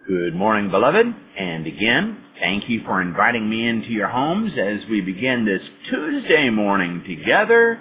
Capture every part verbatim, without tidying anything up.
Good morning, beloved, and again, thank you for inviting me into your homes as we begin this Tuesday morning together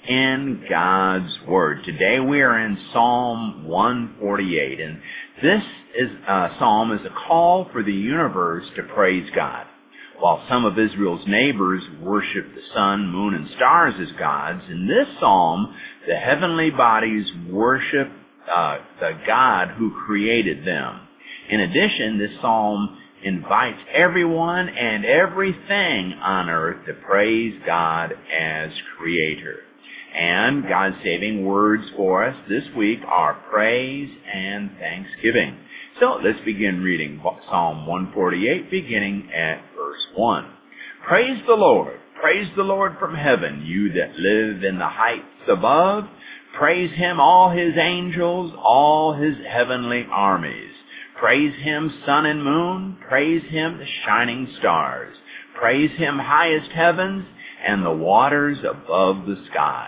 in God's Word. Today we are in Psalm one forty-eight, and this is, uh, psalm is a call for the universe to praise God. While some of Israel's neighbors worship the sun, moon, and stars as gods, in this psalm, the heavenly bodies worship uh, the God who created them. In addition, this psalm invites everyone and everything on earth to praise God as Creator. And God's saving words for us this week are praise and thanksgiving. So let's begin reading Psalm one forty-eight, beginning at verse one. Praise the Lord. Praise the Lord from heaven, you that live in the heights above. Praise Him, all His angels, all His heavenly armies. Praise Him, sun and moon. Praise Him, the shining stars. Praise Him, highest heavens, and the waters above the sky.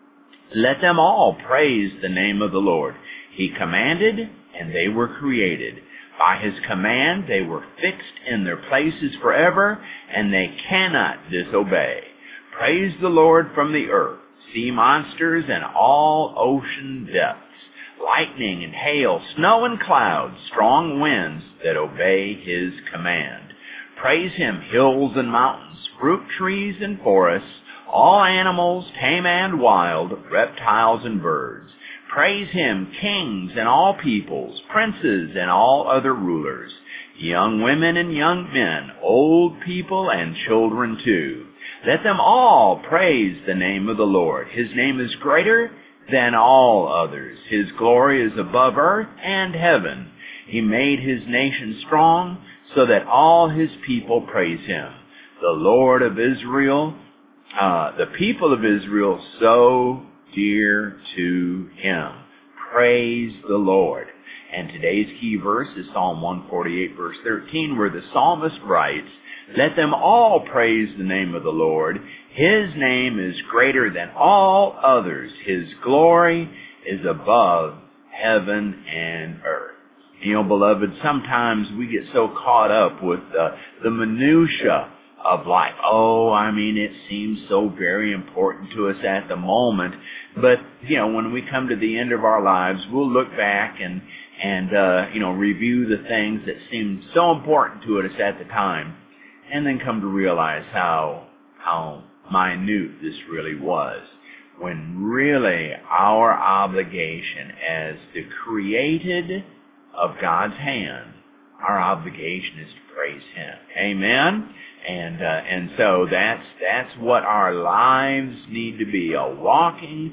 Let them all praise the name of the Lord. He commanded, and they were created. By His command, they were fixed in their places forever, and they cannot disobey. Praise the Lord from the earth, sea monsters and all ocean depths. Lightning and hail, snow and clouds, strong winds that obey His command. Praise Him, hills and mountains, fruit trees and forests, all animals, tame and wild, reptiles and birds. Praise Him, kings and all peoples, princes and all other rulers, young women and young men, old people and children too. Let them all praise the name of the Lord. His name is greater than all others. His glory is above earth and heaven. He made His nation strong so that all His people praise Him. The Lord of Israel, uh, the people of Israel, so dear to Him. Praise the Lord. And today's key verse is Psalm one forty-eight, verse thirteen, where the psalmist writes, let them all praise the name of the Lord. His name is greater than all others. His glory is above heaven and earth. You know, beloved, sometimes we get so caught up with uh, the minutia of life. Oh, I mean, it seems so very important to us at the moment. But, you know, when we come to the end of our lives, we'll look back and, and uh, you know, review the things that seemed so important to us at the time, and then come to realize how how minute this really was, when really our obligation as the created of God's hand, our obligation is to praise Him. Amen? And uh, and so that's that's what our lives need to be, a walking,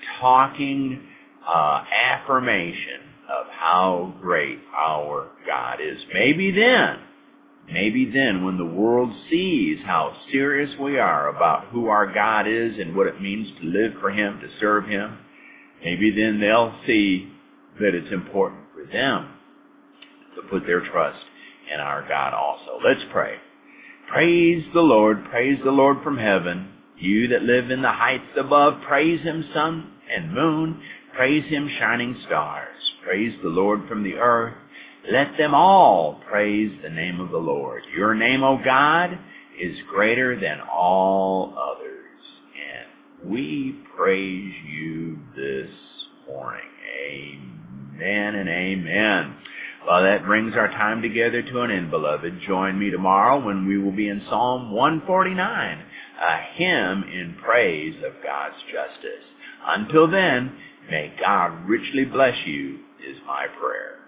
talking uh, affirmation of how great our God is. Maybe then, Maybe then, when the world sees how serious we are about who our God is and what it means to live for Him, to serve Him, maybe then they'll see that it's important for them to put their trust in our God also. Let's pray. Praise the Lord, praise the Lord from heaven. You that live in the heights above, praise Him, sun and moon. Praise Him, shining stars. Praise the Lord from the earth. Let them all praise the name of the Lord. Your name, O God, is greater than all others. And we praise You this morning. Amen and amen. Well, that brings our time together to an end, beloved. Join me tomorrow when we will be in Psalm one forty-nine, a hymn in praise of God's justice. Until then, may God richly bless you, is my prayer.